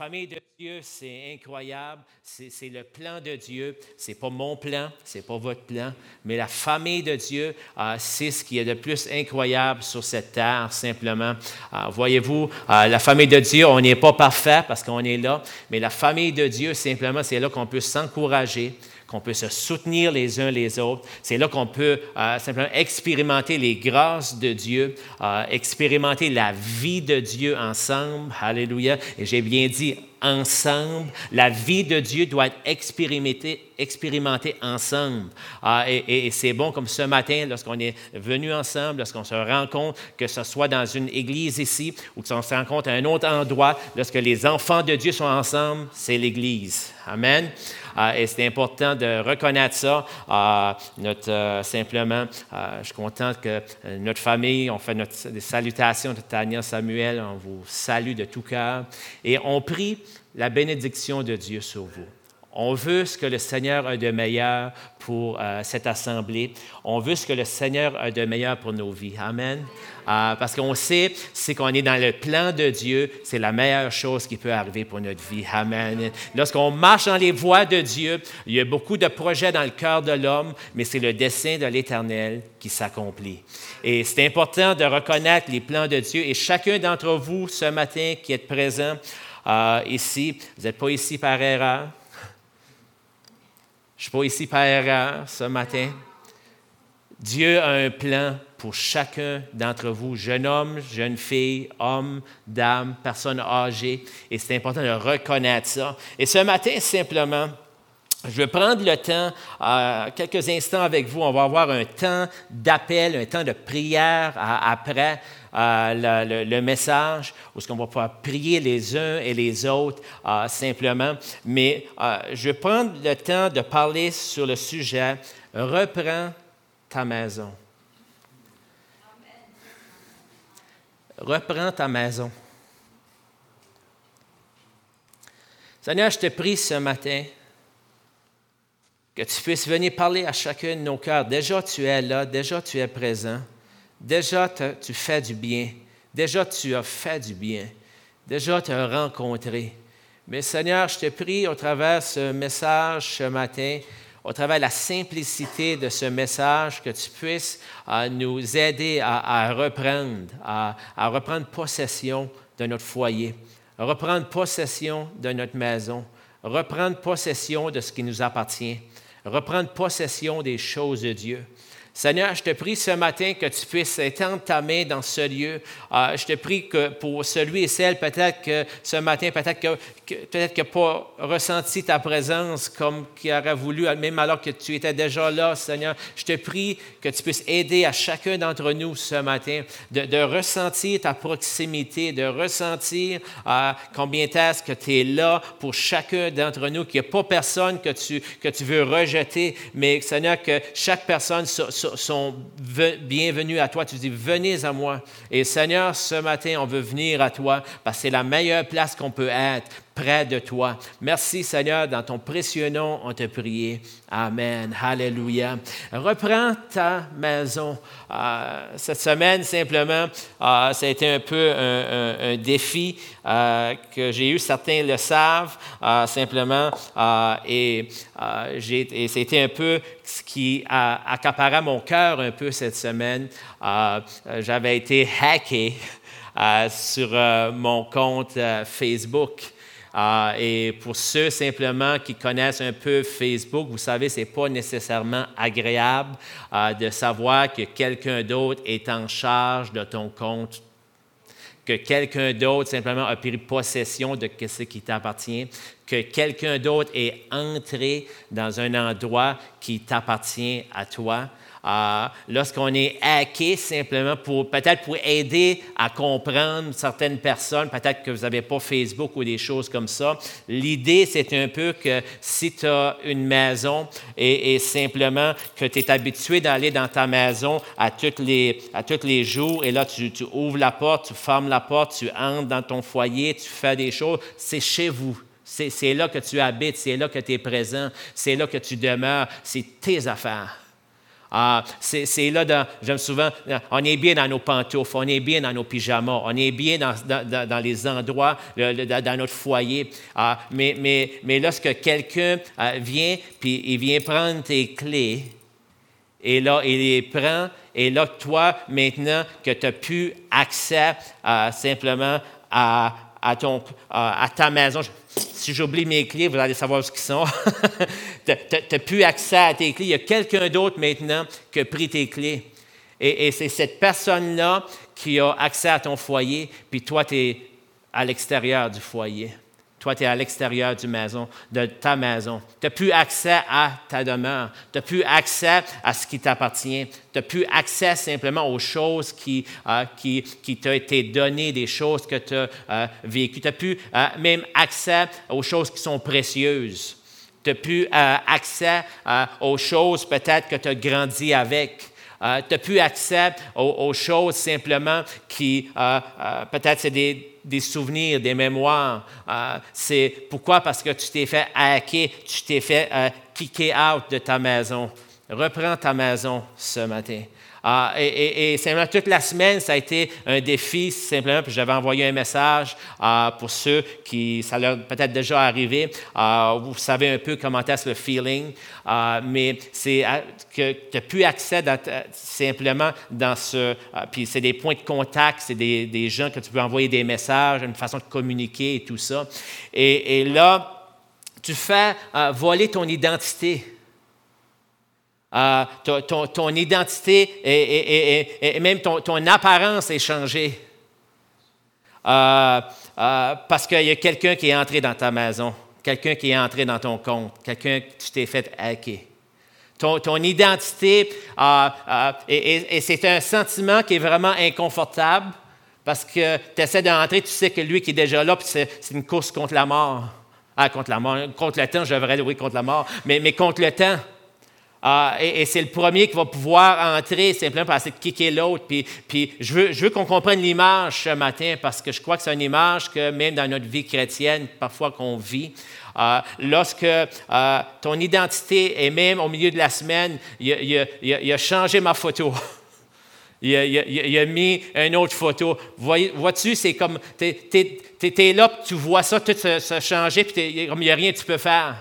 La famille de Dieu, c'est incroyable. C'est le plan de Dieu. Ce n'est pas mon plan, ce n'est pas votre plan. Mais la famille de Dieu, c'est ce qui est de plus incroyable sur cette terre, simplement. Voyez-vous, la famille de Dieu, on n'est pas parfait parce qu'on est là. Mais la famille de Dieu, simplement, c'est là qu'on peut s'encourager, qu'on peut se soutenir les uns les autres. C'est là qu'on peut simplement expérimenter les grâces de Dieu, expérimenter la vie de Dieu ensemble. Alléluia. Et j'ai bien dit ensemble. La vie de Dieu doit être expérimentée ensemble. Et c'est bon comme ce matin, lorsqu'on est venu ensemble, lorsqu'on se rencontre, que ce soit dans une église ici ou qu'on se rencontre à un autre endroit, lorsque les enfants de Dieu sont ensemble, c'est l'église. Amen. Et c'est important de reconnaître ça. Simplement, je suis content que notre famille, on fait des salutations de Tania, Samuel, on vous salue de tout cœur. Et on prie la bénédiction de Dieu sur vous. On veut ce que le Seigneur a de meilleur pour cette assemblée. On veut ce que le Seigneur a de meilleur pour nos vies. Amen. Parce qu'on sait, c'est qu'on est dans le plan de Dieu, c'est la meilleure chose qui peut arriver pour notre vie. Amen. Lorsqu'on marche dans les voies de Dieu, il y a beaucoup de projets dans le cœur de l'homme, mais c'est le dessein de l'Éternel qui s'accomplit. Et c'est important de reconnaître les plans de Dieu. Et chacun d'entre vous, ce matin, qui êtes présent ici, vous n'êtes pas ici par erreur. Je ne suis pas ici par erreur ce matin. Dieu a un plan pour chacun d'entre vous, jeune homme, jeune fille, homme, dame, personne âgée. Et c'est important de reconnaître ça. Et ce matin, simplement, je vais prendre le temps, quelques instants avec vous. On va avoir un temps d'appel, un temps de prière après le message, où est-ce qu'on va pouvoir prier les uns et les autres simplement. Mais je vais prendre le temps de parler sur le sujet « Reprends ta maison ». Reprends ta maison. Seigneur, je te prie ce matin que tu puisses venir parler à chacun de nos cœurs. Déjà, tu es là. Déjà, tu es présent. Déjà, tu fais du bien. Déjà, tu as fait du bien. Déjà, tu as rencontré. Mais Seigneur, je te prie au travers ce message ce matin, au travers la simplicité de ce message, que tu puisses nous aider à reprendre possession de notre foyer, reprendre possession de notre maison, reprendre possession de ce qui nous appartient, reprendre possession des choses de Dieu. Seigneur, je te prie ce matin que tu puisses étendre ta main dans ce lieu. Je te prie que pour celui et celle, peut-être que ce matin, peut-être qu'il n'a pas ressenti ta présence comme qu'il aurait voulu, même alors que tu étais déjà là, Seigneur. Je te prie que tu puisses aider à chacun d'entre nous ce matin de ressentir ta proximité, de ressentir combien est-ce que tu es là pour chacun d'entre nous, qu'il n'y a pas personne que tu veux rejeter, mais Seigneur, que chaque personne sont bienvenus à toi. Tu dis, venez à moi. Et Seigneur, ce matin, on veut venir à toi parce que c'est la meilleure place qu'on peut être, près de toi. Merci, Seigneur, dans ton précieux nom, on te prie. Amen. Alléluia. Reprends ta maison. Cette semaine, simplement, ça a été un peu un défi que j'ai eu. Certains le savent, simplement. Et c'était un peu ce qui accaparait mon cœur un peu cette semaine. J'avais été hacké sur mon compte Facebook. Et pour ceux simplement qui connaissent un peu Facebook, vous savez, ce n'est pas nécessairement agréable de savoir que quelqu'un d'autre est en charge de ton compte, que quelqu'un d'autre simplement a pris possession de ce qui t'appartient, que quelqu'un d'autre est entré dans un endroit qui t'appartient à toi. Lorsqu'on est hacké, simplement peut-être pour aider à comprendre certaines personnes, peut-être que vous n'avez pas Facebook ou des choses comme ça. L'idée, c'est un peu que si tu as une maison et simplement que tu es habitué d'aller dans ta maison à tous les jours, et là, tu ouvres la porte, tu fermes la porte, tu entres dans ton foyer, tu fais des choses, c'est chez vous. C'est là que tu habites, c'est là que tu es présent, c'est là que tu demeures, c'est tes affaires. C'est là, j'aime souvent, on est bien dans nos pantoufles, on est bien dans nos pyjamas, on est bien dans les endroits, dans notre foyer. Mais lorsque quelqu'un vient, puis il vient prendre tes clés, et là, il les prend, et là, toi, maintenant, que tu n'as plus accès simplement à ta maison. Si j'oublie mes clés, vous allez savoir ce qu'ils sont. Tu n'as plus accès à tes clés. Il y a quelqu'un d'autre maintenant qui a pris tes clés. Et c'est cette personne-là qui a accès à ton foyer, puis toi, tu es à l'extérieur du foyer. Toi, tu es à l'extérieur de ta maison. Tu n'as plus accès à ta demeure. Tu n'as plus accès à ce qui t'appartient. Tu n'as plus accès simplement aux choses qui t'ont été données, des choses que tu as vécues. Tu n'as plus même accès aux choses qui sont précieuses. Tu n'as plus accès aux choses peut-être que tu as grandi avec. Tu n'as plus accès aux choses simplement qui, peut-être c'est des souvenirs, des mémoires. C'est pourquoi? Parce que tu t'es fait hacker, tu t'es fait kicker out de ta maison. Reprends ta maison ce matin. Et simplement, toute la semaine, ça a été un défi, simplement, puis j'avais envoyé un message pour ceux qui, ça leur peut-être déjà arrivé, vous savez un peu comment est-ce le feeling, mais c'est que tu n'as plus accès simplement dans ce... puis c'est des points de contact, c'est des gens que tu peux envoyer des messages, une façon de communiquer et tout ça. Et là, tu fais voler ton identité. Ton identité et même ton apparence est changée. Parce qu'il y a quelqu'un qui est entré dans ta maison, quelqu'un qui est entré dans ton compte, quelqu'un que tu t'es fait hacker. Ton identité, et c'est un sentiment qui est vraiment inconfortable parce que tu essaies d'entrer, tu sais que lui qui est déjà là, puis c'est une course contre la mort. Contre la mort, contre le temps, je devrais dire oui, contre la mort, mais contre le temps. Et c'est le premier qui va pouvoir entrer simplement par essayer de kicker l'autre. Puis je veux qu'on comprenne l'image ce matin parce que je crois que c'est une image que même dans notre vie chrétienne, parfois qu'on vit, lorsque ton identité est même au milieu de la semaine, il a changé ma photo. Il a mis une autre photo. Vois-tu, c'est comme, tu es là, tu vois ça, tout se changer, puis il n'y a rien que tu peux faire.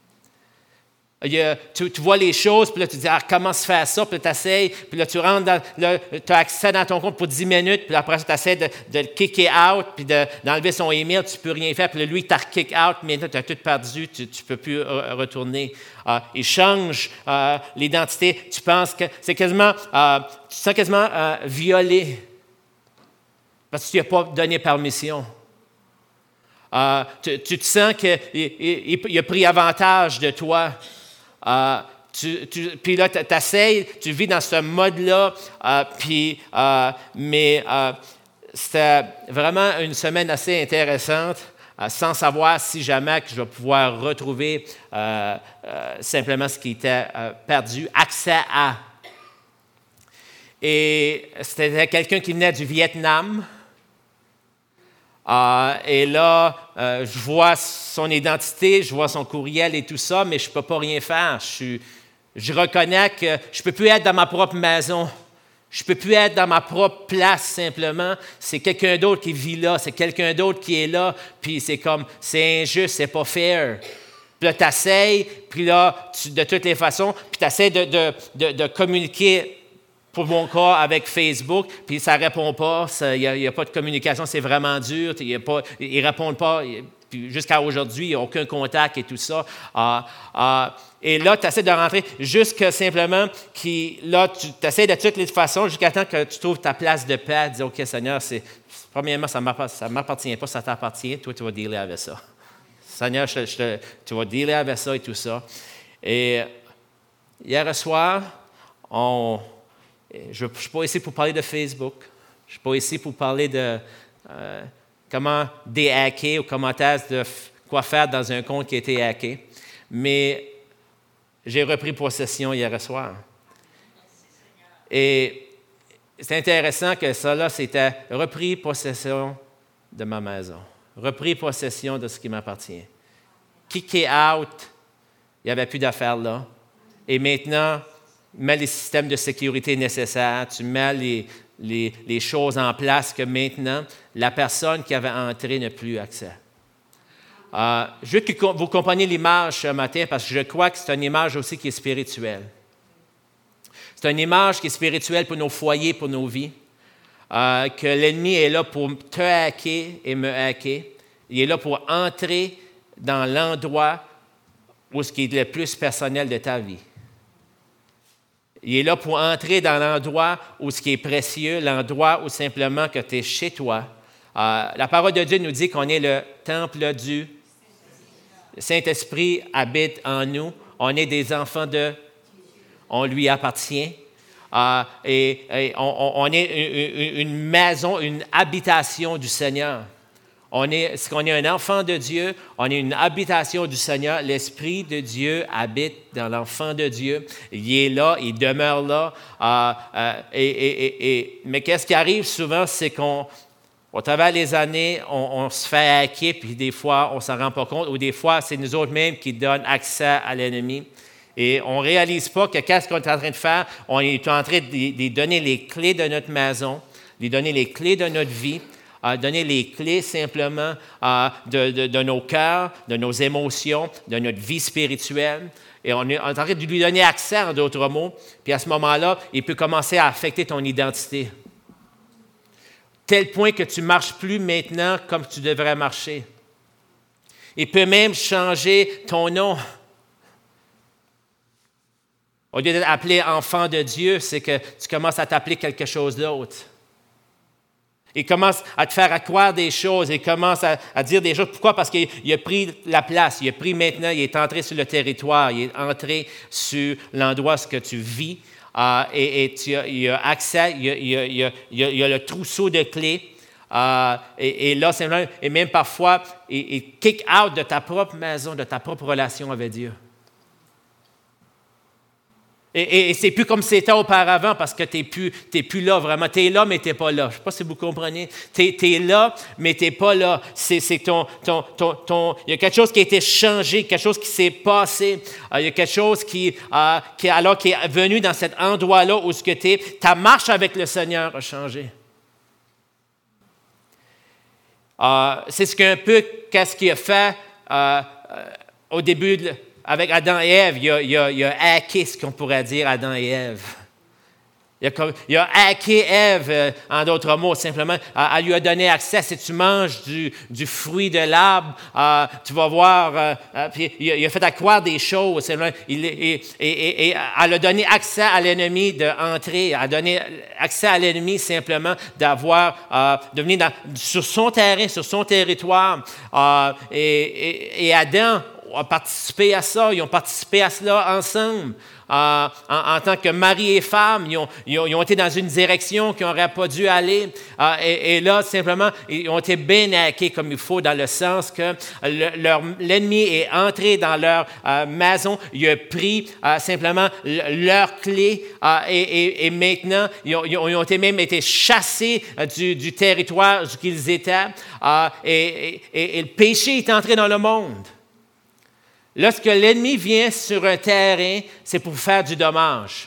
Tu vois les choses, puis là, tu dis, comment se faire ça? Puis là, tu essaies, puis là, tu rentres, tu as accès dans ton compte pour 10 minutes, puis après, tu essaies de le kicker out, puis d'enlever son email, tu ne peux rien faire, puis là, lui, il t'a kick out, mais maintenant, tu as tout perdu, tu ne peux plus retourner. Il change l'identité. Tu penses que c'est quasiment, tu te sens quasiment violé, parce que tu n'as pas donné permission. Tu te sens qu'il a pris avantage de toi. Puis là, tu essaies, tu vis dans ce mode-là, mais c'était vraiment une semaine assez intéressante, sans savoir si jamais que je vais pouvoir retrouver simplement ce qui était perdu, accès à. Et c'était quelqu'un qui venait du Vietnam. Et là, je vois son identité, je vois son courriel et tout ça, mais je ne peux pas rien faire. Je reconnais que je ne peux plus être dans ma propre maison. Je ne peux plus être dans ma propre place simplement. C'est quelqu'un d'autre qui vit là, c'est quelqu'un d'autre qui est là, puis c'est comme, c'est injuste, c'est pas fair. Puis là, tu essaies, puis là, de toutes les façons, puis tu essaies de communiquer. Pour mon cas, avec Facebook, puis ça ne répond pas, il n'y a pas de communication, c'est vraiment dur, ils ne répondent pas, puis jusqu'à aujourd'hui, il n'y a aucun contact et tout ça. Et là, tu essaies de rentrer jusqu'à simplement, là, tu essaies de toutes les façons jusqu'à temps que tu trouves ta place de paix, dis OK, Seigneur, premièrement, ça ne m'appartient pas, ça t'appartient, toi, tu vas dealer avec ça. Seigneur, tu vas dealer avec ça et tout ça. Et hier soir, je ne suis pas ici pour parler de Facebook. Je ne suis pas ici pour parler de comment déhacker ou quoi faire dans un compte qui a été hacké. Mais j'ai repris possession hier soir. Et c'est intéressant que ça, là, c'était repris possession de ma maison. Repris possession de ce qui m'appartient. Kické out, il n'y avait plus d'affaires là. Et maintenant, mets les systèmes de sécurité nécessaires, tu mets les choses en place que maintenant, la personne qui avait entré n'a plus accès. Je veux que vous compreniez l'image ce matin parce que je crois que c'est une image aussi qui est spirituelle. C'est une image qui est spirituelle pour nos foyers, pour nos vies. Que l'ennemi est là pour te hacker et me hacker. Il est là pour entrer dans l'endroit où ce qui est le plus personnel de ta vie. Il est là pour entrer dans l'endroit où ce qui est précieux, l'endroit où simplement que tu es chez toi. La parole de Dieu nous dit qu'on est le temple du Saint-Esprit habite en nous. On est des enfants de... On lui appartient. Et on est une maison, une habitation du Seigneur. On est un enfant de Dieu, on est une habitation du Seigneur. L'Esprit de Dieu habite dans l'enfant de Dieu. Il est là, il demeure là. Mais qu'est-ce qui arrive souvent, c'est qu'au travers des années, on se fait hacker, puis des fois, on ne s'en rend pas compte, ou des fois, c'est nous autres mêmes qui donnent accès à l'ennemi. Et on ne réalise pas que qu'est-ce qu'on est en train de faire? On est en train de donner les clés de notre maison, de donner les clés de notre vie, donner les clés simplement de nos cœurs, de nos émotions, de notre vie spirituelle. Et on est en train de lui donner accès, en d'autres mots. Puis à ce moment-là, il peut commencer à affecter ton identité. Tel point que tu ne marches plus maintenant comme tu devrais marcher. Il peut même changer ton nom. Au lieu d'être appelé enfant de Dieu, c'est que tu commences à t'appeler quelque chose d'autre. Il commence à te faire croire des choses, il commence à dire des choses. Pourquoi? Parce qu'il a pris la place, il est entré sur le territoire, il est entré sur l'endroit où tu vis, il a accès, il a le trousseau de clés. Et là, et même parfois, il kick out de ta propre maison, de ta propre relation avec Dieu. Et c'est plus comme c'était auparavant parce que tu n'es plus là vraiment. Tu es là, mais tu n'es pas là. Je ne sais pas si vous comprenez. Tu es là, mais tu n'es pas là. Il y a quelque chose qui a été changé, quelque chose qui s'est passé. Il y a quelque chose qui est venu dans cet endroit-là où ce que tu es. Ta marche avec le Seigneur a changé. C'est qu'est-ce qu'il a fait au début avec Adam et Ève. Il a hacké ce qu'on pourrait dire Adam et Ève. Il a hacké Ève, en d'autres mots, simplement. Elle lui a donné accès. Si tu manges du fruit de l'arbre, tu vas voir. Puis il a fait accroire des choses. Et elle a donné accès à l'ennemi d'entrer. Elle a donné accès à l'ennemi simplement de venir sur son terrain, sur son territoire. Et Adam a participé à ça. Ils ont participé à cela ensemble. En tant que mari et femme, ils ont été dans une direction qu'ils n'auraient pas dû aller. Et là, simplement, ils ont été bien hackés comme il faut, dans le sens que l'ennemi est entré dans leur maison, il a pris simplement leurs clés et maintenant, ils ont même été chassés du territoire où ils étaient. Et le péché est entré dans le monde. Lorsque l'ennemi vient sur un terrain, c'est pour faire du dommage.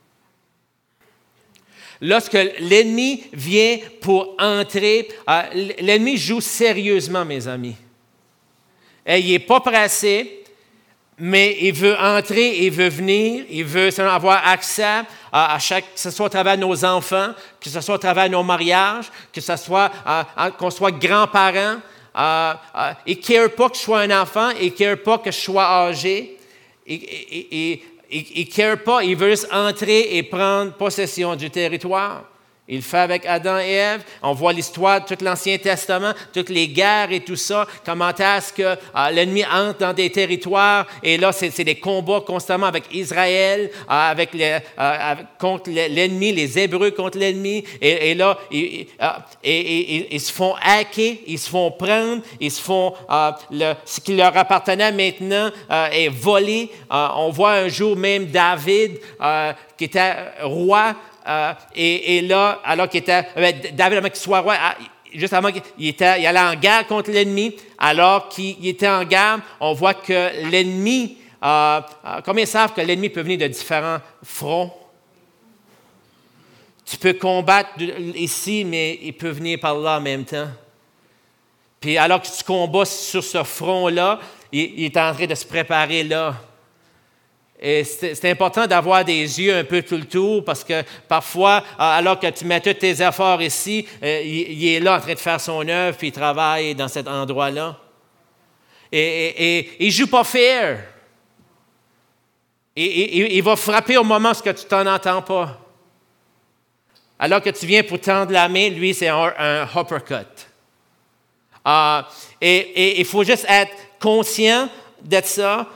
Lorsque l'ennemi vient pour entrer, l'ennemi joue sérieusement, mes amis. Et il n'est pas pressé, mais il veut entrer, il veut venir, il veut avoir accès que ce soit à travers nos enfants, que ce soit à travers nos mariages, que ce soit qu'on soit grands-parents. Il ne care pas que je sois un enfant, il ne care pas que je sois âgé, il ne care pas, il veut juste entrer et prendre possession du territoire. Il le fait avec Adam et Ève. On voit l'histoire de tout l'Ancien Testament, toutes les guerres et tout ça. Comment est-ce que l'ennemi entre dans des territoires et là, c'est des combats constamment avec Israël, contre l'ennemi, les Hébreux contre l'ennemi. Et là, ils se font hacker, ils se font prendre, ce qui leur appartenait maintenant est volé. On voit un jour même David, qui était roi, et là, alors qu'il était, David, avant qu'il soit roi, juste avant qu'il allait en guerre contre l'ennemi, alors qu'il était en guerre, on voit que l'ennemi Combien savent que l'ennemi peut venir de différents fronts? Tu peux combattre ici, mais il peut venir par là en même temps. Puis alors que tu combats sur ce front-là, il est en train de se préparer là. Et c'est important d'avoir des yeux un peu tout le tour parce que parfois, alors que tu mets tous tes efforts ici, il est là en train de faire son œuvre puis il travaille dans cet endroit-là. Et il ne joue pas fair. Il va frapper au moment où tu t'en entends pas. Alors que tu viens pour tendre la main, lui, c'est un uppercut. Et il faut juste être conscient de ça.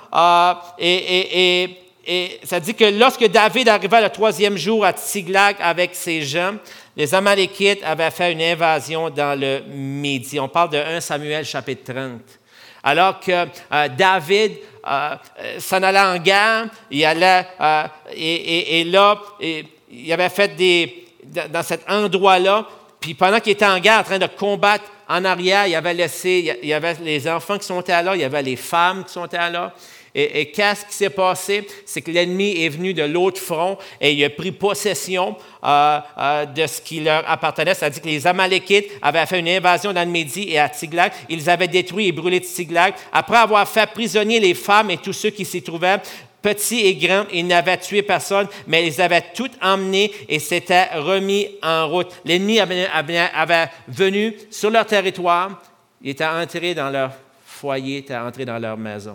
Et ça dit que lorsque David arriva le 3e jour à Tsiglag avec ses gens, les Amalekites avaient fait une invasion dans le Midi. On parle de 1 Samuel chapitre 30. Alors que David s'en allait en guerre, il allait, et là, il avait fait dans cet endroit-là, puis pendant qu'il était en guerre en train de combattre en arrière, il avait les enfants qui sont là, il y avait les femmes qui sont là. Et qu'est-ce qui s'est passé? C'est que l'ennemi est venu de l'autre front et il a pris possession de ce qui leur appartenait. C'est-à-dire que les Amalekites avaient fait une invasion dans le Midi et à Tsiglag. Ils avaient détruit et brûlé Tsiglag. Après avoir fait prisonnier les femmes et tous ceux qui s'y trouvaient, petits et grands, ils n'avaient tué personne, mais ils avaient tout emmené et s'étaient remis en route. L'ennemi avait venu sur leur territoire, il était entré dans leur foyer, il était entré dans leur maison.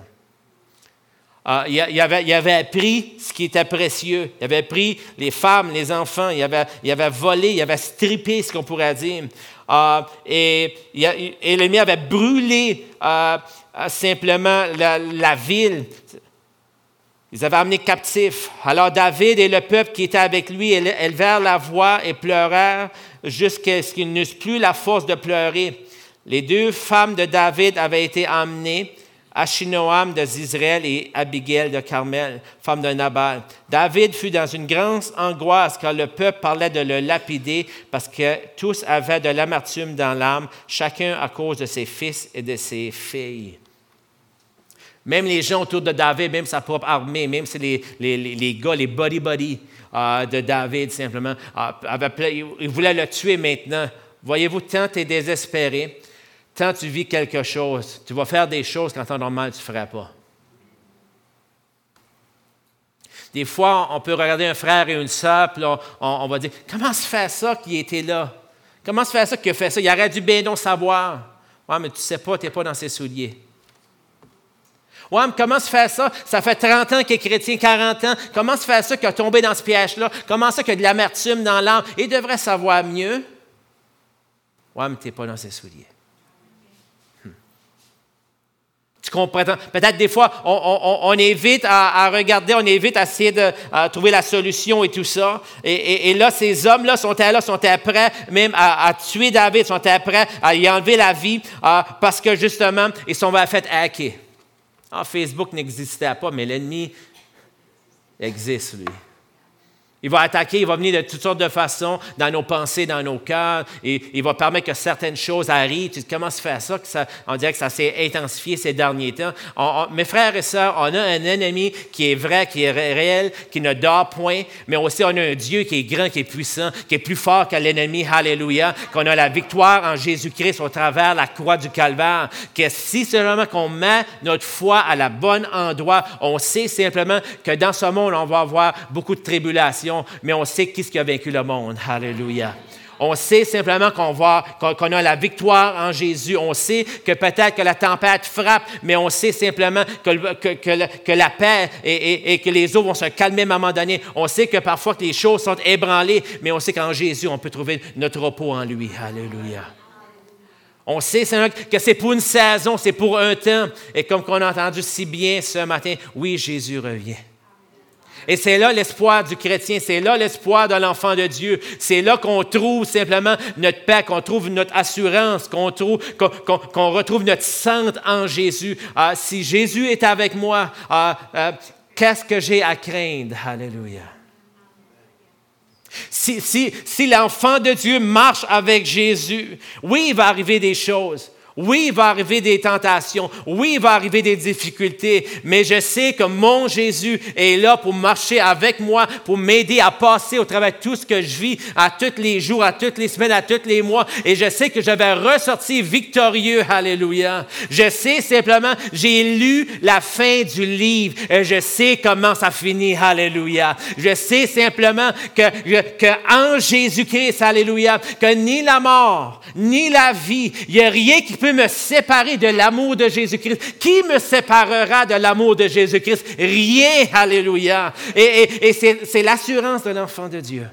Il avait pris ce qui était précieux. Il avait pris les femmes, les enfants. Il avait volé, il avait strippé, ce qu'on pourrait dire. Et l'ennemi avait brûlé simplement la ville. Ils avaient amené captifs. Alors David et le peuple qui était avec lui élevèrent la voix et pleurèrent jusqu'à ce qu'ils n'eussent plus la force de pleurer. Les 2 femmes de David avaient été emmenées, Achinoam de Zizraël et Abigail de Carmel, femme de Nabal. David fut dans une grande angoisse quand le peuple parlait de le lapider parce que tous avaient de l'amertume dans l'âme, chacun à cause de ses fils et de ses filles. Même les gens autour de David, même sa propre armée, même si les gars, les buddy de David simplement, ils voulaient le tuer maintenant. Voyez-vous, tant tu es désespéré, tant tu vis quelque chose, tu vas faire des choses qu'en temps normal, tu ne ferais pas. Des fois, on peut regarder un frère et une sœur, puis là, on va dire, comment se fait ça qu'il était là? Comment se fait ça qu'il a fait ça? Il aurait dû bien donc savoir. Oui, mais tu ne sais pas, tu n'es pas dans ses souliers. Oui, mais comment se fait ça? Ça fait 30 ans qu'il est chrétien, 40 ans. Comment se fait ça qu'il a tombé dans ce piège-là? Comment ça qu'il y a de l'amertume dans l'âme? Il devrait savoir mieux. Oui, mais tu n'es pas dans ses souliers. Tu comprends? Peut-être des fois, on évite à regarder, on évite à essayer de trouver la solution et tout ça. Et là, ces hommes-là sont prêts même à tuer David, sont prêts à y enlever la vie parce que justement, ils sont fait hacker. Facebook n'existait pas, mais l'ennemi existe, lui. Il va attaquer, il va venir de toutes sortes de façons dans nos pensées, dans nos cœurs, et il va permettre que certaines choses arrivent. Tu dis, comment se fait ça? On dirait que ça s'est intensifié ces derniers temps. Mes frères et sœurs, on a un ennemi qui est vrai, qui est réel, qui ne dort point, mais aussi on a un Dieu qui est grand, qui est puissant, qui est plus fort que l'ennemi. Alléluia! Qu'on a la victoire en Jésus-Christ au travers de la croix du Calvaire. Que si seulement qu'on met notre foi à la bonne endroit, on sait simplement que dans ce monde, on va avoir beaucoup de tribulations. Mais on sait qui a vaincu le monde. Alléluia. On sait simplement qu'on a la victoire en Jésus. On sait que peut-être que la tempête frappe, mais on sait simplement que la paix et que les eaux vont se calmer à un moment donné. On sait que parfois que les choses sont ébranlées, mais on sait qu'en Jésus, on peut trouver notre repos en lui. Alléluia. On sait simplement que c'est pour une saison, c'est pour un temps. Et comme on a entendu si bien ce matin, oui, Jésus revient. Et c'est là l'espoir du chrétien, c'est là l'espoir de l'enfant de Dieu. C'est là qu'on trouve simplement notre paix, qu'on trouve notre assurance, qu'on retrouve notre centre en Jésus. Si Jésus est avec moi, qu'est-ce que j'ai à craindre? Alléluia. Si l'enfant de Dieu marche avec Jésus, oui, il va arriver des choses. Oui, il va arriver des tentations. Oui, il va arriver des difficultés. Mais je sais que mon Jésus est là pour marcher avec moi, pour m'aider à passer au travers de tout ce que je vis à tous les jours, à toutes les semaines, à tous les mois. Et je sais que je vais ressortir victorieux. Alléluia. Je sais simplement, j'ai lu la fin du livre et je sais comment ça finit. Alléluia. Je sais simplement que en Jésus-Christ, alléluia, que ni la mort, ni la vie, il n'y a rien qui peut me séparer de l'amour de Jésus-Christ. Qui me séparera de l'amour de Jésus-Christ? Rien, alléluia. Et c'est l'assurance de l'enfant de Dieu.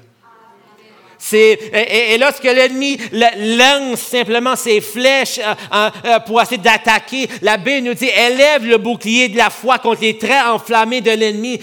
Et lorsque l'ennemi lance simplement ses flèches pour essayer d'attaquer, la Bible nous dit, élève le bouclier de la foi contre les traits enflammés de l'ennemi.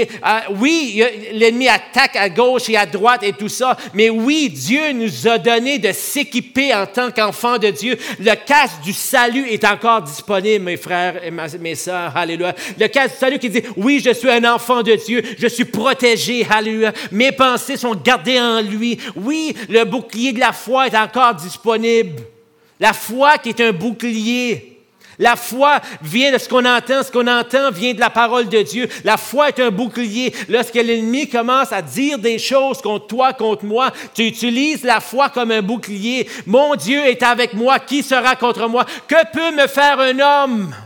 Oui, l'ennemi attaque à gauche et à droite et tout ça, mais oui, Dieu nous a donné de s'équiper en tant qu'enfants de Dieu. Le casque du salut est encore disponible, mes frères et mes sœurs. Alléluia. Le casque du salut qui dit, oui, je suis un enfant de Dieu, je suis protégé. Alléluia. Mes pensées sont gardées en lui. Oui, le bouclier de la foi est encore disponible. La foi qui est un bouclier. La foi vient de ce qu'on entend vient de la parole de Dieu. La foi est un bouclier. Lorsque l'ennemi commence à dire des choses contre toi, contre moi, tu utilises la foi comme un bouclier. Mon Dieu est avec moi, qui sera contre moi? Que peut me faire un homme?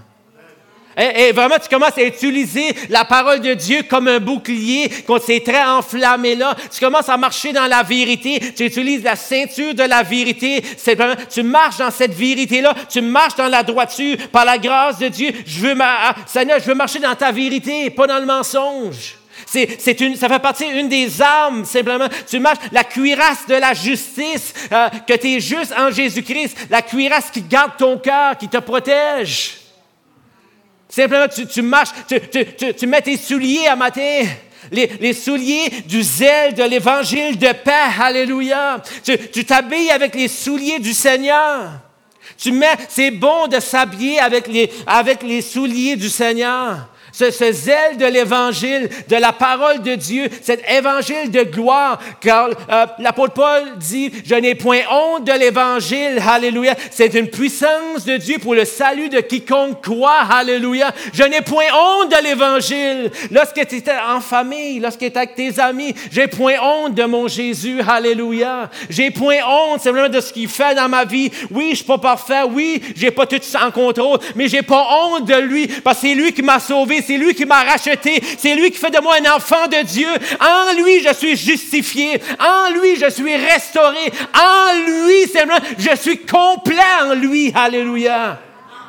Et vraiment, tu commences à utiliser la parole de Dieu comme un bouclier contre ces traits enflammés-là. Tu commences à marcher dans la vérité. Tu utilises la ceinture de la vérité. Tu marches dans cette vérité-là. Tu marches dans la droiture. Par la grâce de Dieu, Seigneur, je veux marcher dans ta vérité, pas dans le mensonge. Ça fait partie d'une des armes, simplement. Tu marches la cuirasse de la justice, que tu es juste en Jésus-Christ. La cuirasse qui garde ton cœur, qui te protège. Simplement, tu marches, tu mets tes souliers à matin, les souliers du zèle de l'évangile de paix, alléluia. Tu t'habilles avec les souliers du Seigneur. C'est bon de s'habiller avec les souliers du Seigneur. Ce zèle de l'Évangile, de la parole de Dieu, cet évangile de gloire, car l'apôtre Paul dit, je n'ai point honte de l'Évangile, alléluia. C'est une puissance de Dieu pour le salut de quiconque croit, alléluia. Je n'ai point honte de l'Évangile. Lorsque tu étais en famille, lorsque tu étais avec tes amis, j'ai point honte de mon Jésus, alléluia. J'ai point honte simplement de ce qu'il fait dans ma vie. Oui, je ne suis pas parfait, oui, je n'ai pas tout ça en contrôle, mais je n'ai pas honte de lui, parce que c'est lui qui m'a sauvé. C'est lui qui m'a racheté. C'est lui qui fait de moi un enfant de Dieu. En lui, je suis justifié. En lui, je suis restauré. En lui, je suis complet en lui. Alléluia.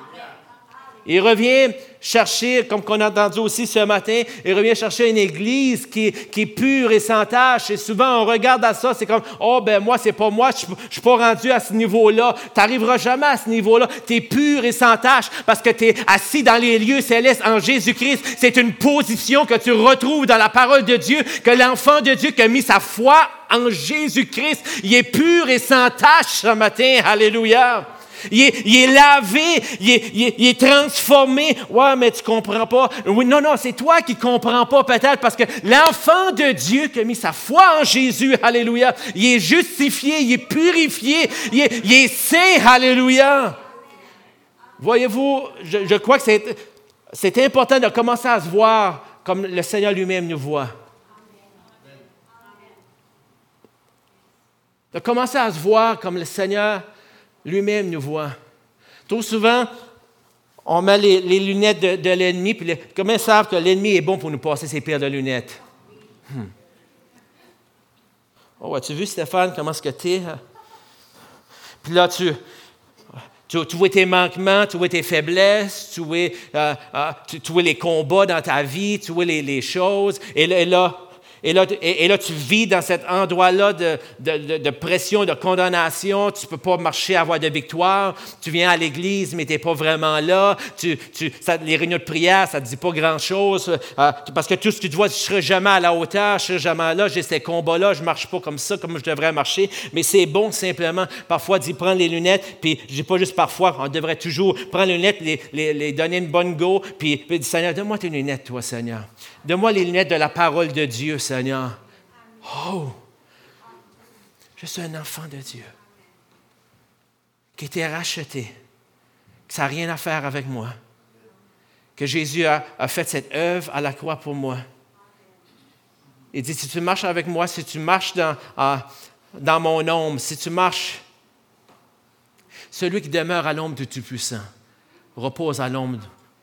Il revient chercher, comme qu'on a entendu aussi ce matin, il revient chercher une église qui est pure et sans tache. Et souvent, on regarde à ça, c'est comme, oh, ben moi, c'est pas moi, je suis pas rendu à ce niveau-là. Tu n'arriveras jamais à ce niveau-là. Tu es pur et sans tache parce que tu es assis dans les lieux célestes en Jésus-Christ. C'est une position que tu retrouves dans la parole de Dieu, que l'enfant de Dieu qui a mis sa foi en Jésus-Christ, il est pur et sans tache ce matin. Alléluia. Il est lavé, il est transformé. Ouais, mais tu comprends pas. Oui, non, c'est toi qui comprends pas peut-être parce que l'enfant de Dieu qui a mis sa foi en Jésus, alléluia, il est justifié, il est purifié, il est saint, alléluia. Voyez-vous, je crois que c'est important de commencer à se voir comme le Seigneur lui-même nous voit. De commencer à se voir comme le Seigneur lui-même nous voit. Trop souvent, on met les lunettes de l'ennemi, puis comment ils savent que l'ennemi est bon pour nous passer ses paires de lunettes? Oh, as-tu vu, Stéphane, comment est-ce que tu es? Puis là, tu vois tes manquements, tu vois tes faiblesses, tu vois les combats dans ta vie, tu vois les choses, et là, tu vis dans cet endroit-là de pression, de condamnation. Tu ne peux pas marcher à voie de victoire. Tu viens à l'église, mais tu n'es pas vraiment là. Les réunions de prière, ça ne te dit pas grand-chose. Parce que tout ce que tu vois, je ne serai jamais à la hauteur, je ne serai jamais là. J'ai ces combats-là, je ne marche pas comme ça, comme je devrais marcher. Mais c'est bon simplement, parfois, d'y prendre les lunettes. Puis, je ne dis pas juste parfois, on devrait toujours prendre les lunettes, les donner une bonne go. Puis dire, Seigneur, donne-moi tes lunettes, toi, Seigneur. Donne-moi les lunettes de la parole de Dieu, Seigneur. Oh! Je suis un enfant de Dieu qui a été racheté, que ça n'a rien à faire avec moi. Que Jésus a fait cette œuvre à la croix pour moi. Il dit, si tu marches avec moi, si tu marches dans mon ombre, si tu marches, celui qui demeure à l'ombre du Tout-Puissant repose à l'ombre.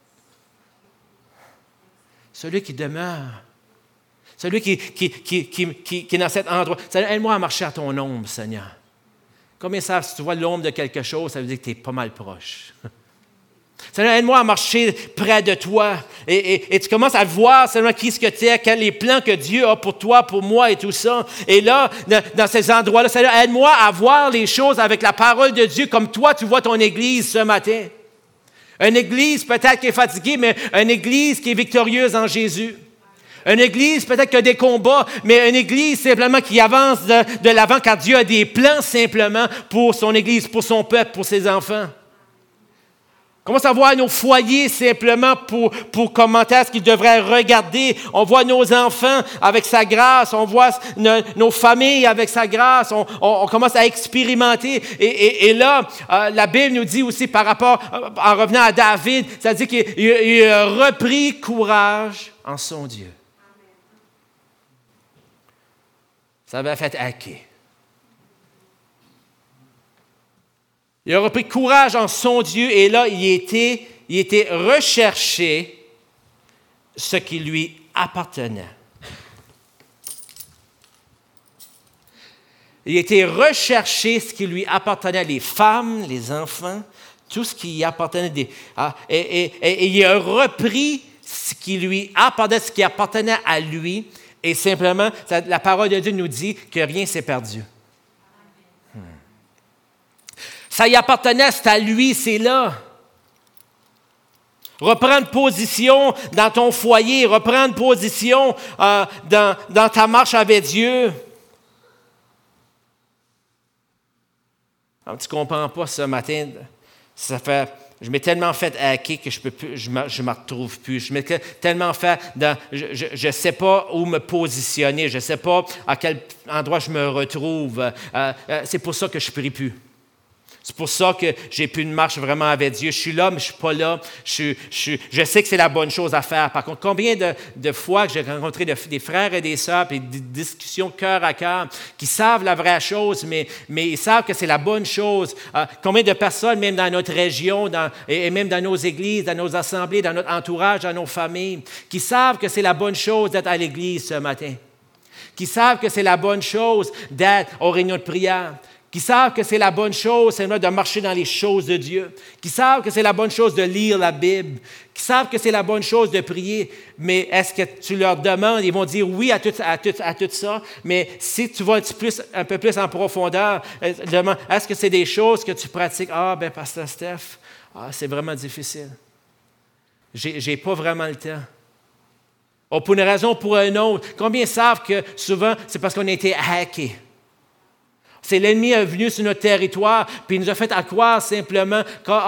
Celui qui demeure, celui qui est dans cet endroit. Aide-moi à marcher à ton ombre, Seigneur. Combien savent, si tu vois l'ombre de quelque chose, ça veut dire que tu es pas mal proche. Seigneur, aide-moi à marcher près de toi. Et tu commences à voir seulement qui ce que tu es, quels les plans que Dieu a pour toi, pour moi et tout ça. Et là, dans ces endroits-là, Seigneur, aide-moi à voir les choses avec la parole de Dieu comme toi, tu vois ton Église ce matin. Une Église peut-être qui est fatiguée, mais une Église qui est victorieuse en Jésus. Une Église peut-être qui a des combats, mais une Église simplement qui avance de l'avant car Dieu a des plans simplement pour son Église, pour son peuple, pour ses enfants. Commence à voir nos foyers simplement pour commenter ce qu'ils devraient regarder. On voit nos enfants avec sa grâce. On voit nos familles avec sa grâce. On commence à expérimenter. Et là, la Bible nous dit aussi par rapport, en revenant à David, ça dit qu'il a repris courage en son Dieu. Ça avait fait hacker. Il a repris courage en son Dieu et là, il était recherché ce qui lui appartenait. Il était recherché ce qui lui appartenait, les femmes, les enfants, tout ce qui appartenait. Et il a repris ce qui lui appartenait, ce qui appartenait à lui. Et simplement, la parole de Dieu nous dit que rien s'est perdu. Ça y appartenait, c'est à lui, c'est là. Reprendre position dans ton foyer, reprendre position dans ta marche avec Dieu. Alors, tu ne comprends pas ce matin, je m'ai tellement fait hacker que je me retrouve plus. Je m'ai tellement fait je ne sais pas où me positionner, je ne sais pas à quel endroit je me retrouve. C'est pour ça que je ne prie plus. C'est pour ça que j'ai plus une marche vraiment avec Dieu. Je suis là, mais je ne suis pas là. Je sais que c'est la bonne chose à faire. Par contre, combien de fois que j'ai rencontré des frères et des sœurs, puis des discussions cœur à cœur, qui savent la vraie chose, mais ils savent que c'est la bonne chose. Combien de personnes, même dans notre région, et même dans nos églises, dans nos assemblées, dans notre entourage, dans nos familles, qui savent que c'est la bonne chose d'être à l'église ce matin, qui savent que c'est la bonne chose d'être aux réunions de prière, qui savent que c'est la bonne chose, c'est de marcher dans les choses de Dieu, qui savent que c'est la bonne chose de lire la Bible, qui savent que c'est la bonne chose de prier, mais est-ce que tu leur demandes, ils vont dire oui à tout ça, mais si tu vas un peu plus en profondeur, demande, est-ce que c'est des choses que tu pratiques? Pasteur Steph, c'est vraiment difficile. J'ai pas vraiment le temps. Pour une raison ou pour une autre. Combien savent que souvent, c'est parce qu'on a été hackés? C'est l'ennemi est venu sur notre territoire, puis il nous a fait croire simplement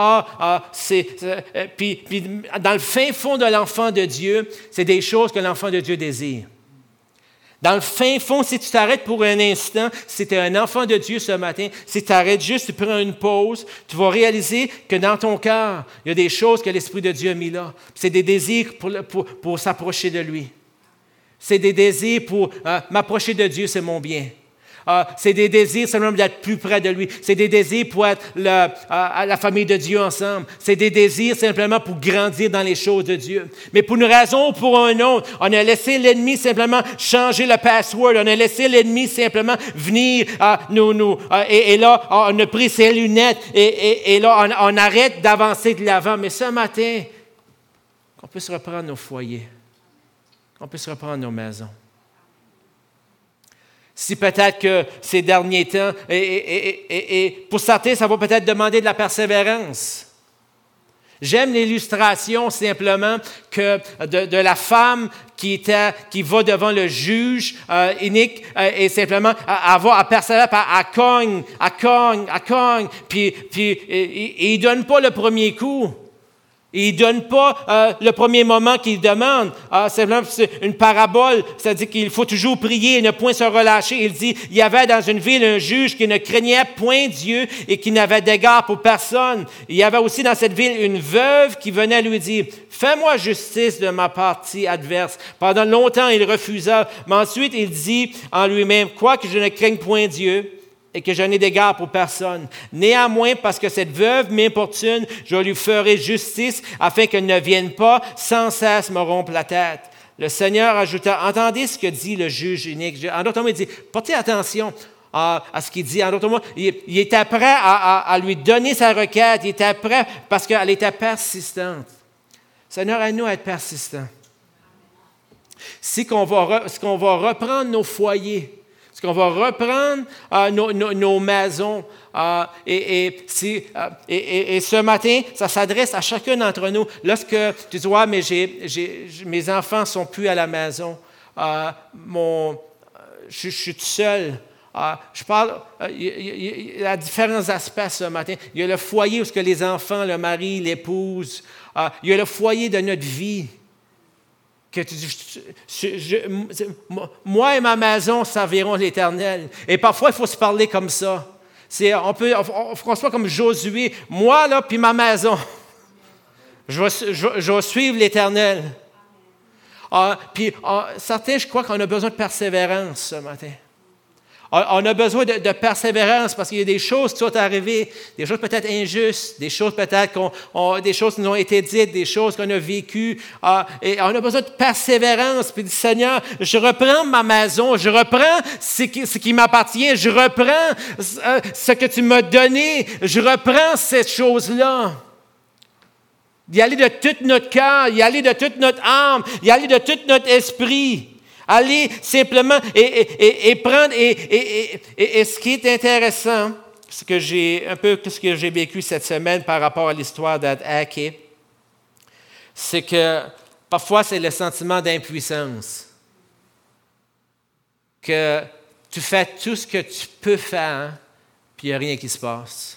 que puis dans le fin fond de l'enfant de Dieu, c'est des choses que l'enfant de Dieu désire. Dans le fin fond, si tu t'arrêtes pour un instant, si tu es un enfant de Dieu ce matin, si tu arrêtes juste, tu prends une pause, tu vas réaliser que dans ton cœur, il y a des choses que l'Esprit de Dieu a mis là. C'est des désirs pour s'approcher de lui. C'est des désirs pour m'approcher de Dieu, c'est mon bien. C'est des désirs simplement d'être plus près de lui. C'est des désirs pour être la famille de Dieu ensemble. C'est des désirs simplement pour grandir dans les choses de Dieu. Mais pour une raison ou pour une autre, on a laissé l'ennemi simplement changer le password. On a laissé l'ennemi simplement venir et là, on a pris ses lunettes et là, on arrête d'avancer de l'avant. Mais ce matin, qu'on puisse reprendre nos foyers, qu'on puisse reprendre nos maisons. Si peut-être que ces derniers temps, et pour certains, ça va peut-être demander de la persévérance. J'aime l'illustration simplement que de la femme qui va devant le juge inique et simplement à persévérer, elle cogne, puis il ne donne pas le premier coup. Il ne donne pas le premier moment qu'il demande. C'est une parabole, c'est-à-dire qu'il faut toujours prier et ne point se relâcher. Il dit, il y avait dans une ville un juge qui ne craignait point Dieu et qui n'avait d'égard pour personne. Il y avait aussi dans cette ville une veuve qui venait lui dire, fais-moi justice de ma partie adverse. Pendant longtemps, il refusa, mais ensuite il dit en lui-même, quoique je ne craigne point Dieu, et que je n'ai d'égard pour personne. Néanmoins, parce que cette veuve m'importune, je lui ferai justice, afin qu'elle ne vienne pas sans cesse me rompre la tête. Le Seigneur ajouta, entendez ce que dit le juge inique. En d'autres mots, il dit, portez attention à ce qu'il dit. En d'autres mots, il était prêt à lui donner sa requête, il était prêt parce qu'elle était persistante. Seigneur, aide-nous à être persistants. Si qu'on va reprendre nos foyers, est-ce qu'on va reprendre nos maisons? Et ce matin, ça s'adresse à chacun d'entre nous. Lorsque tu dis, ouais, mais mes enfants ne sont plus à la maison. Je suis tout seul. Je parle, il y a différents aspects ce matin. Il y a le foyer où ce que les enfants, le mari, l'épouse. Il y a le foyer de notre vie. Que moi et ma maison serviront l'Éternel. Et parfois, il faut se parler comme ça. On ne pense pas comme Josué. Moi, là, puis ma maison, je vais suivre l'Éternel. Certains, je crois qu'on a besoin de persévérance ce matin. On a besoin de persévérance parce qu'il y a des choses qui sont arrivées, des choses peut-être injustes, des choses peut-être des choses qui nous ont été dites, des choses qu'on a vécues. Et on a besoin de persévérance. Puis, Seigneur, je reprends ma maison, je reprends ce qui m'appartient, je reprends ce que tu m'as donné, je reprends cette chose-là. Y aller de tout notre cœur, y aller de toute notre âme, y aller de tout notre esprit. Aller simplement et prendre. Et ce qui est intéressant, ce que j'ai vécu cette semaine par rapport à l'histoire d'Ake, c'est que parfois c'est le sentiment d'impuissance. Que tu fais tout ce que tu peux faire, puis il n'y a rien qui se passe.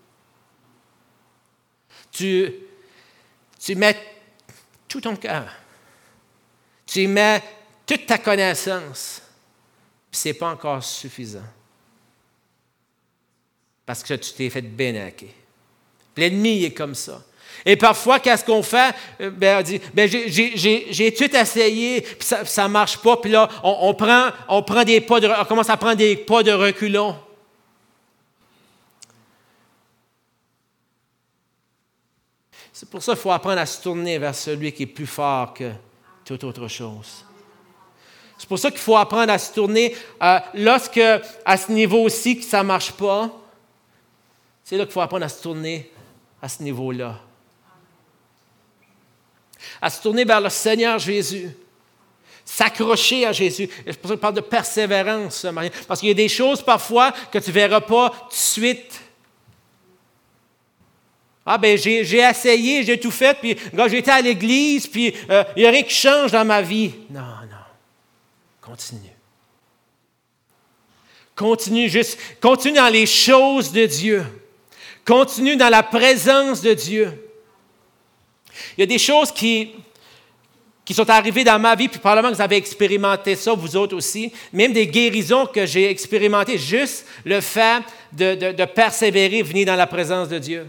Tu mets tout ton cœur. Tu mets toute ta connaissance, puis ce n'est pas encore suffisant. Parce que tu t'es fait bénaquer. L'ennemi est comme ça. Et parfois, qu'est-ce qu'on fait? On dit, j'ai tout essayé, puis ça ne marche pas, puis là, on commence à prendre des pas de reculons. C'est pour ça qu'il faut apprendre à se tourner vers celui qui est plus fort que toute autre chose. C'est pour ça qu'il faut apprendre à se tourner lorsque, à ce niveau aussi, que ça ne marche pas. C'est là qu'il faut apprendre à se tourner à ce niveau-là. À se tourner vers le Seigneur Jésus. S'accrocher à Jésus. Et c'est pour ça que je parle de persévérance ce matin. Parce qu'il y a des choses parfois que tu ne verras pas tout de suite. J'ai essayé, j'ai tout fait, puis j'ai été à l'église, puis il n'y a rien qui change dans ma vie. Non. Continue. Continue dans les choses de Dieu. Continue dans la présence de Dieu. Il y a des choses qui sont arrivées dans ma vie, puis probablement que vous avez expérimenté ça, vous autres aussi, même des guérisons que j'ai expérimentées, juste le fait de persévérer, venir dans la présence de Dieu.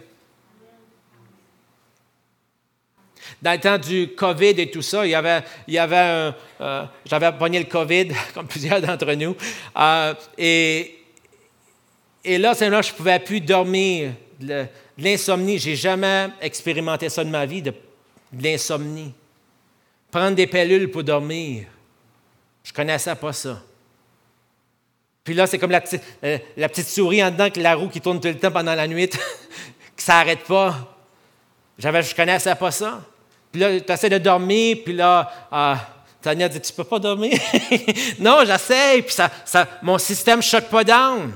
Dans le temps du COVID et tout ça, j'avais pogné le COVID, comme plusieurs d'entre nous. Et là, je ne pouvais plus dormir. De l'insomnie, je n'ai jamais expérimenté ça de ma vie, de l'insomnie. Prendre des pilules pour dormir. Je ne connaissais pas ça. Puis là, c'est comme la petite souris en dedans, avec la roue qui tourne tout le temps pendant la nuit, qui ne s'arrête pas. Je ne connaissais pas ça. Puis là, tu essaies de dormir, puis là, Tania dit, tu ne peux pas dormir? Non, j'essaie, puis mon système ne shut pas down.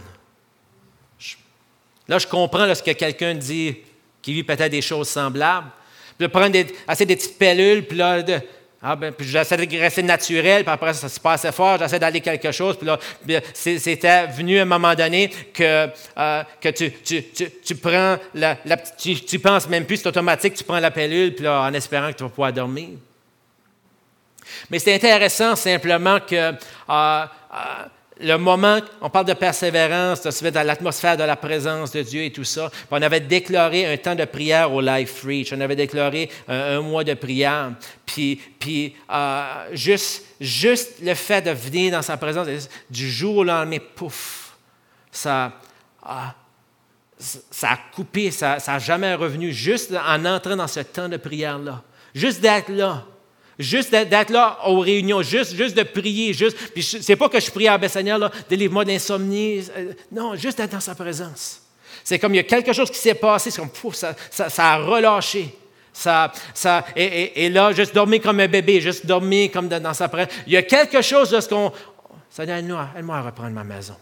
Là, je comprends lorsque quelqu'un dit qu'il vit peut-être des choses semblables. Puis là, essayer des petites pilules, puis là, Ah ben, puis j'essaie de rester naturel, puis après ça se passait fort, j'essaie d'aller quelque chose, puis là, c'était venu à un moment donné que tu prends tu penses même plus, c'est automatique, tu prends la pilule, puis là, en espérant que tu vas pouvoir dormir. Mais c'est intéressant simplement que le moment, on parle de persévérance, de se mettre dans l'atmosphère de la présence de Dieu et tout ça. Puis on avait déclaré un temps de prière au Life Reach. On avait déclaré un mois de prière. Puis juste le fait de venir dans sa présence, du jour au lendemain, pouf, ça a coupé, ça n'a jamais revenu. Juste en entrant dans ce temps de prière-là. Juste d'être là. Juste d'être là aux réunions, juste de prier, puis c'est pas que je prie à Seigneur, là, délivre-moi de l'insomnie. Non, juste d'être dans sa présence. C'est comme il y a quelque chose qui s'est passé, c'est comme pouf, ça a relâché. Et là, juste dormir comme un bébé, juste dormir comme dans sa présence. Il y a quelque chose de ce qu'on. Seigneur, aide-moi à reprendre ma maison.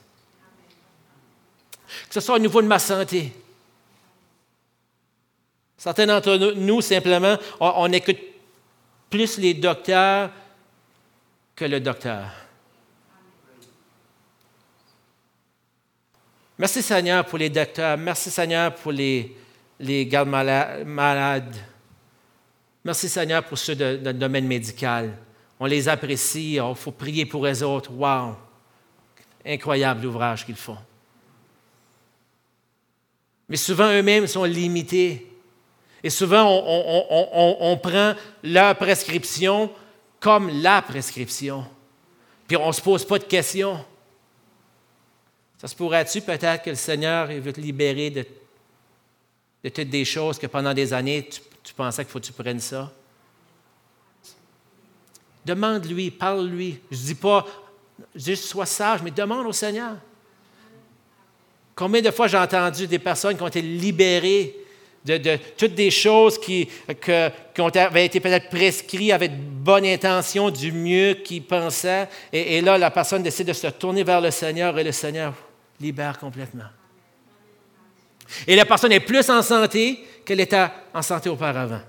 Que ce soit au niveau de ma santé. Certains d'entre nous, simplement, on écoute plus les docteurs que le docteur. Merci Seigneur pour les docteurs. Merci Seigneur pour les gardes malades. Merci Seigneur pour ceux dans le domaine médical. On les apprécie. Il faut prier pour eux autres. Wow! Incroyable l'ouvrage qu'ils font. Mais souvent eux-mêmes sont limités. Et souvent, on prend leur prescription comme la prescription. Puis on ne se pose pas de questions. Ça se pourrait-tu peut-être que le Seigneur veut te libérer de toutes des choses que pendant des années, tu pensais qu'il faut que tu prennes ça? Demande-lui, parle-lui. Je ne dis pas, sois sage, mais demande au Seigneur. Combien de fois j'ai entendu des personnes qui ont été libérées de toutes des choses qui avaient été peut-être prescrites avec bonne intention, du mieux qu'ils pensaient. Et là, la personne décide de se tourner vers le Seigneur et le Seigneur libère complètement. Et la personne est plus en santé qu'elle était en santé auparavant.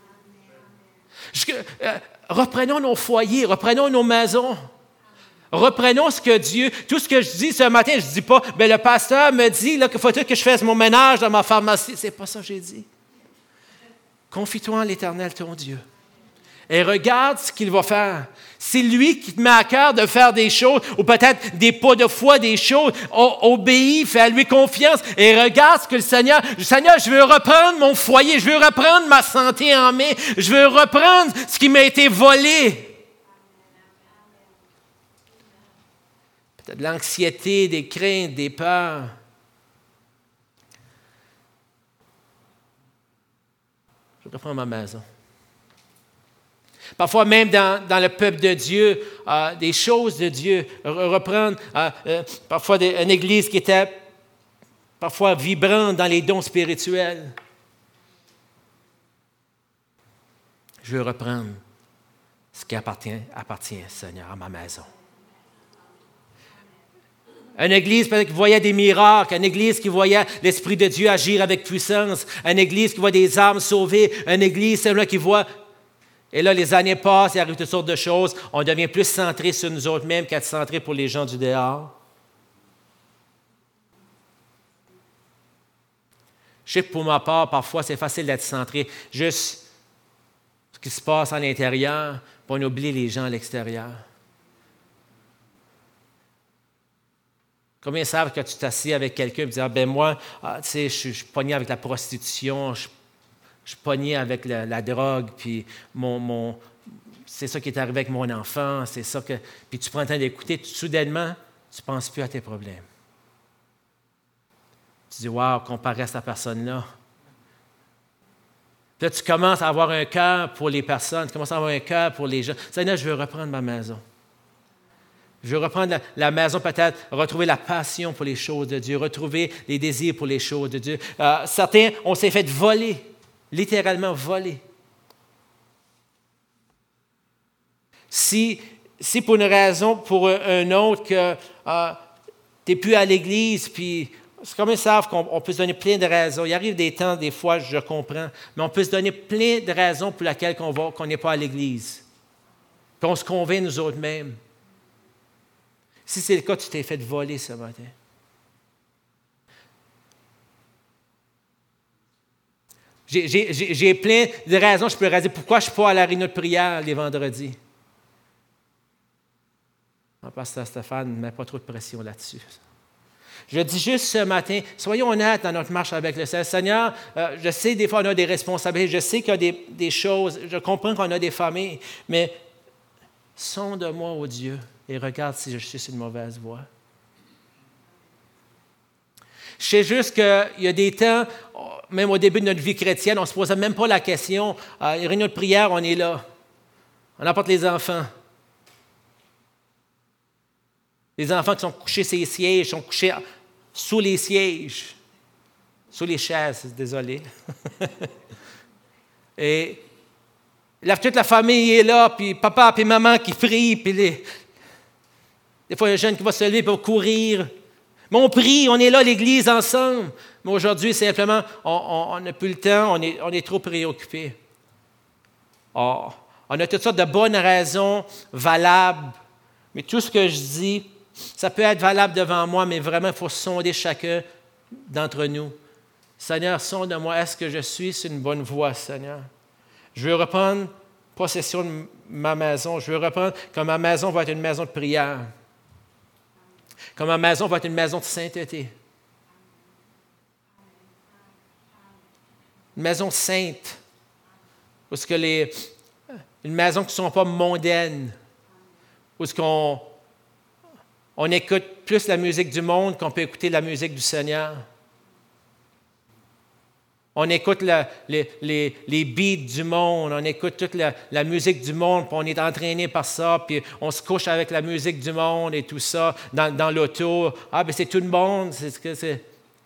Reprenons nos foyers, reprenons nos maisons. Reprenons ce que Dieu, tout ce que je dis ce matin, je ne dis pas, le pasteur me dit qu'il faut que je fasse mon ménage dans ma pharmacie. Ce n'est pas ça que j'ai dit. Confie-toi en l'Éternel, ton Dieu. Et regarde ce qu'il va faire. C'est lui qui te met à cœur de faire des choses, ou peut-être des pas de foi, des choses. Obéis, fais à lui confiance et regarde ce que le Seigneur, je veux reprendre mon foyer, je veux reprendre ma santé en main, je veux reprendre ce qui m'a été volé. De l'anxiété, des craintes, des peurs. Je reprends ma maison. Parfois même dans le peuple de Dieu, des choses de Dieu, reprendre parfois une église qui était parfois vibrante dans les dons spirituels. Je veux reprendre ce qui appartient, Seigneur, à ma maison. Une église peut-être qui voyait des miracles, une église qui voyait l'Esprit de Dieu agir avec puissance, une église qui voit des âmes sauvées, une église celle-là qui voit... Et là, les années passent, il arrive toutes sortes de choses, on devient plus centré sur nous autres mêmes qu'être centré pour les gens du dehors. Je sais que pour ma part, parfois, c'est facile d'être centré juste ce qui se passe à l'intérieur, pour on oublie les gens à l'extérieur. Combien savent que tu t'assieds avec quelqu'un et tu dis moi, tu sais, je suis pogné avec la prostitution, je suis pogné avec la drogue, puis c'est ça qui est arrivé avec mon enfant, c'est ça que... Puis tu prends le temps d'écouter, soudainement, tu ne penses plus à tes problèmes. Tu dis, wow, comparé à cette personne-là. Puis là, tu commences à avoir un cœur pour les personnes, tu commences à avoir un cœur pour les gens. Seigneur, je veux reprendre ma maison. Je veux reprendre la maison, peut-être, retrouver la passion pour les choses de Dieu, retrouver les désirs pour les choses de Dieu. Certains, on s'est fait voler, littéralement voler. Si pour une raison, pour un autre, que tu n'es plus à l'église, puis c'est comme ils savent qu'on peut se donner plein de raisons. Il arrive des temps, des fois, je comprends, mais on peut se donner plein de raisons pour lesquelles qu'on n'est pas à l'église. Puis on se convainc nous autres mêmes. Si c'est le cas, tu t'es fait voler ce matin. J'ai plein de raisons, je peux dire pourquoi je ne suis pas à la réunion de prière les vendredis. Pasteur Stéphane, ne mets pas trop de pression là-dessus. Je dis juste ce matin, soyons honnêtes dans notre marche avec le Seigneur. Seigneur, je sais des fois on a des responsabilités, je sais qu'il y a des choses, je comprends qu'on a des familles, mais sonde-moi, ô Dieu, et regarde si je suis sur une mauvaise voie. Je sais juste qu'il y a des temps, même au début de notre vie chrétienne, on ne se posait même pas la question. Les réunions de prière, on est là. On apporte les enfants. Les enfants qui sont couchés sur les sièges, sont couchés sous les sièges, sous les chaises, désolé. Et là, toute la famille est là, puis papa et maman qui prient, puis des fois, il y a un jeune qui va se lever pour courir. Mais on prie, on est là, l'Église, ensemble. Mais aujourd'hui, simplement, on n'a plus le temps, on est trop préoccupés. On a toutes sortes de bonnes raisons valables, mais tout ce que je dis, ça peut être valable devant moi, mais vraiment, il faut sonder chacun d'entre nous. Seigneur, sonde-moi, est-ce que je suis sur une bonne voie, Seigneur? Je veux reprendre possession de ma maison. Je veux reprendre que ma maison va être une maison de prière. Que ma maison va être une maison de sainteté. Une maison sainte. Parce que une maison qui ne sont pas mondaines. Parce qu'on écoute plus la musique du monde qu'on peut écouter la musique du Seigneur. On écoute les beats du monde, on écoute toute la musique du monde, puis on est entraîné par ça, puis on se couche avec la musique du monde et tout ça dans l'auto. Ah, bien c'est tout le monde, c'est ce que c'est.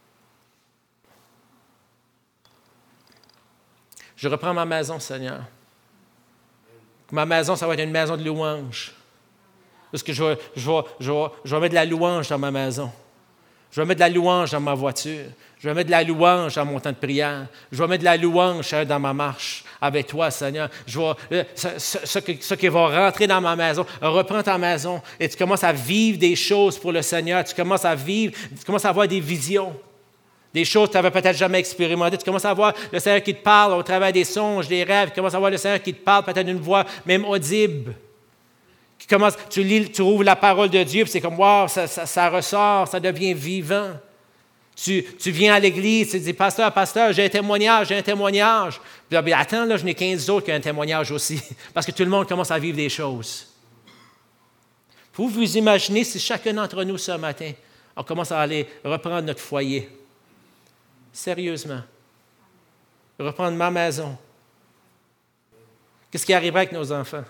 Je reprends ma maison, Seigneur. Ma maison, ça va être une maison de louange. Parce que je vais mettre de la louange dans ma maison. Je vais mettre de la louange dans ma voiture. Je vais mettre de la louange dans mon temps de prière. Je vais mettre de la louange dans ma marche avec toi, Seigneur. Ce qui va rentrer dans ma maison, reprends ta maison et tu commences à vivre des choses pour le Seigneur. Tu commences à avoir des visions. Des choses que tu n'avais peut-être jamais expérimentées. Tu commences à voir le Seigneur qui te parle au travers des songes, des rêves. Tu commences à voir le Seigneur qui te parle peut-être d'une voix même audible. Tu lis, tu ouvres la parole de Dieu, puis c'est comme, wow, ça ressort, ça devient vivant. Tu viens à l'église, tu dis, pasteur, j'ai un témoignage. Puis là, attends, là, je n'ai 15 autres qui ont un témoignage aussi, parce que tout le monde commence à vivre des choses. Vous vous imaginez si chacun d'entre nous ce matin, on commence à aller reprendre notre foyer. Sérieusement. Reprendre ma maison. Qu'est-ce qui arriverait avec nos enfants?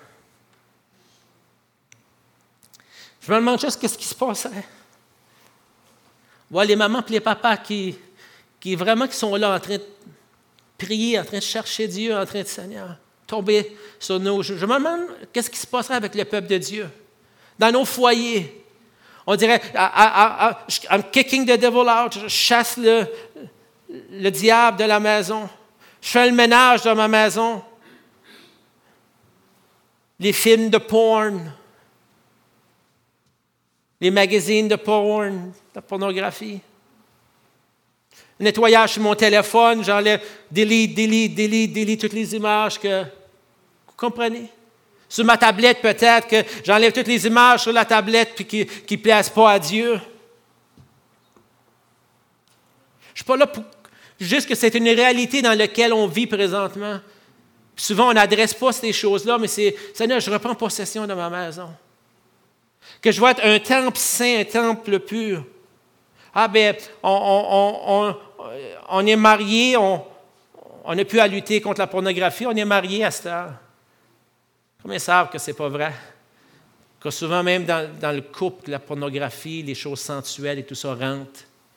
Je me demande juste qu'est-ce qui se passerait. Voir les mamans et les papas qui sont là en train de prier, en train de chercher Dieu, en train de Seigneur, tomber sur nos genoux. Je me demande qu'est-ce qui se passerait avec le peuple de Dieu. Dans nos foyers, on dirait, I'm kicking the devil out, je chasse le diable de la maison. Je fais le ménage dans ma maison. Les films de porn. Les magazines de porn, de pornographie. Nettoyage sur mon téléphone, j'enlève, delete toutes les images que... Vous comprenez? Sur ma tablette, peut-être que j'enlève toutes les images sur la tablette puis qui ne plaisent pas à Dieu. Je ne suis pas là pour... Juste que c'est une réalité dans laquelle on vit présentement. Puis souvent, on n'adresse pas ces choses-là, mais c'est, Seigneur, je reprends possession de ma maison. Que je vais être un temple saint, un temple pur. Ah bien, on est mariés, on n'a plus à lutter contre la pornographie, on est mariés à cette heure. Combien savent que ce n'est pas vrai? Que souvent même dans le couple, la pornographie, les choses sensuelles et tout ça rentrent.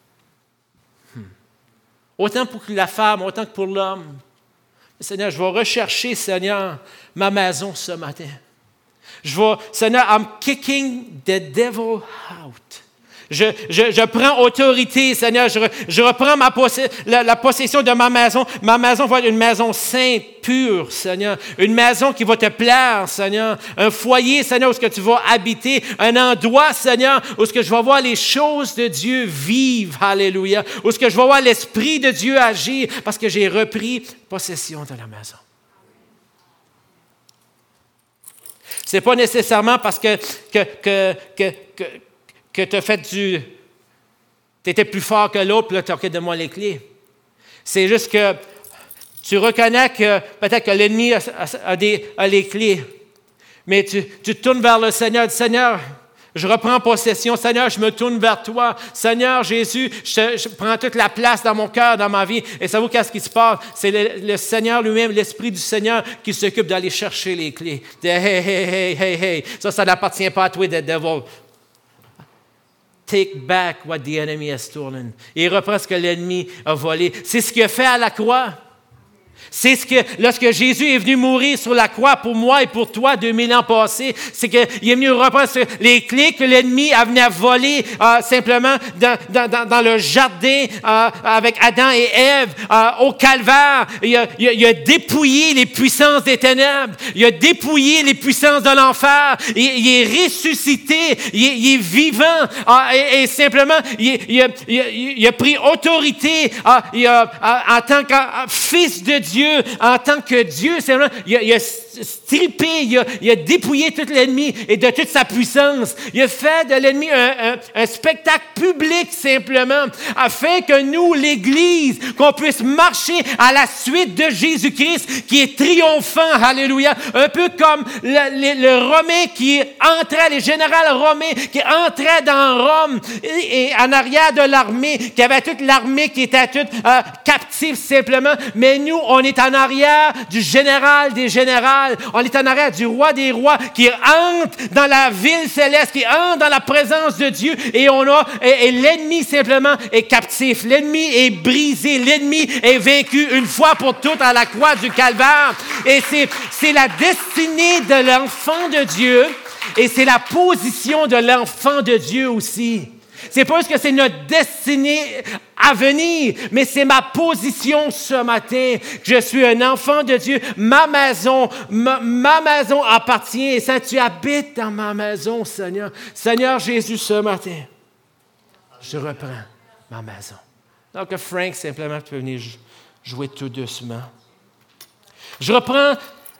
Autant pour la femme, autant que pour l'homme. Seigneur, je vais rechercher, Seigneur, ma maison ce matin. Seigneur, I'm kicking the devil out. Je prends autorité, Seigneur. Je reprends la possession de ma maison. Ma maison va être une maison sainte, pure, Seigneur. Une maison qui va te plaire, Seigneur. Un foyer, Seigneur, où est-ce que tu vas habiter. Un endroit, Seigneur, où est-ce que je vais voir les choses de Dieu vivre. Alléluia. Où est-ce que je vais voir l'Esprit de Dieu agir parce que j'ai repris possession de la maison. Ce n'est pas nécessairement parce que tu as fait tu étais plus fort que l'autre, puis là, tu as donne-moi les clés. C'est juste que tu reconnais que peut-être que l'ennemi a les clés, mais tu te tournes vers le Seigneur, dis, Seigneur, je reprends possession. Seigneur, je me tourne vers toi. Seigneur Jésus, je prends toute la place dans mon cœur, dans ma vie. Et savez-vous qu'est-ce qui se passe? C'est le Seigneur lui-même, l'Esprit du Seigneur qui s'occupe d'aller chercher les clés. De hey. Ça n'appartient pas à toi, the devil. Take back what the enemy has stolen. Il reprend ce que l'ennemi a volé. C'est ce qu'il a fait à la croix. C'est ce que, lorsque Jésus est venu mourir sur la croix pour moi et pour toi 2000 ans passés, c'est qu'il est venu reprendre les clés que l'ennemi a venu voler simplement dans le jardin avec Adam et Ève au calvaire. Il a dépouillé les puissances des ténèbres. Il a dépouillé les puissances de l'enfer. Il est ressuscité. Il est vivant. Et simplement, il a pris autorité en tant que fils de Dieu, en tant que Dieu, il a strippé, il a dépouillé tout l'ennemi et de toute sa puissance. Il a fait de l'ennemi un spectacle public simplement, afin que nous, l'Église, qu'on puisse marcher à la suite de Jésus-Christ qui est triomphant, alléluia, un peu comme le Romain qui entrait, les généraux romains qui entraient dans Rome et en arrière de l'armée, qui avait toute l'armée qui était toute captive simplement, mais nous, on est en arrière du général des générales. On est en arrière du roi des rois qui entre dans la ville céleste, qui entre dans la présence de Dieu et l'ennemi simplement est captif. L'ennemi est brisé. L'ennemi est vaincu une fois pour toutes à la croix du Calvaire. Et c'est la destinée de l'enfant de Dieu et c'est la position de l'enfant de Dieu aussi. C'est pas parce que c'est notre destinée à venir, mais c'est ma position ce matin. Je suis un enfant de Dieu. Ma maison appartient. Et ça, tu habites dans ma maison, Seigneur. Seigneur Jésus, ce matin, je reprends ma maison. Donc, Frank, simplement, tu peux venir jouer tout doucement. Je reprends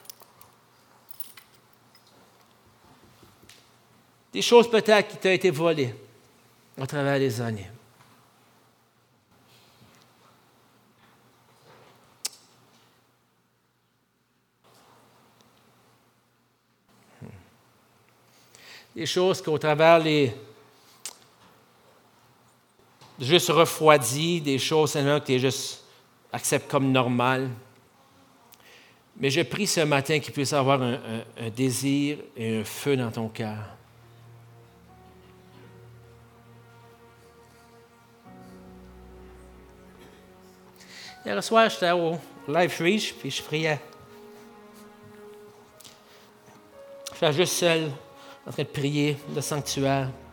des choses peut-être qui t'ont été volées à travers les années. Des choses qu'au travers juste refroidies, des choses que tu juste acceptes comme normales. Mais je prie ce matin qu'il puisse avoir un désir et un feu dans ton cœur. Hier soir, j'étais au Life Reach, puis je priais. J'étais juste seul, en train de prier, le sanctuaire.